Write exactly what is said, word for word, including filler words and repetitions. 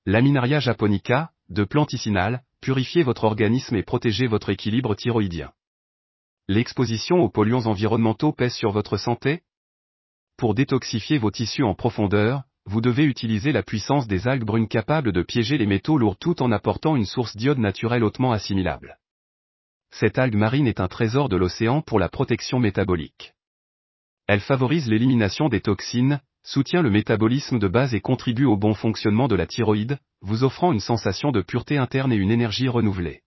Laminaria japonica, de planticinal, purifiez votre organisme et protégez votre équilibre thyroïdien. L'exposition aux polluants environnementaux pèse sur votre santé? Pour détoxifier vos tissus en profondeur, vous devez utiliser la puissance des algues brunes capables de piéger les métaux lourds tout en apportant une source d'iode naturelle hautement assimilable. Cette algue marine est un trésor de l'océan pour la protection métabolique. Elle favorise l'élimination des toxines, soutient le métabolisme de base et contribue au bon fonctionnement de la thyroïde, vous offrant une sensation de pureté interne et une énergie renouvelée.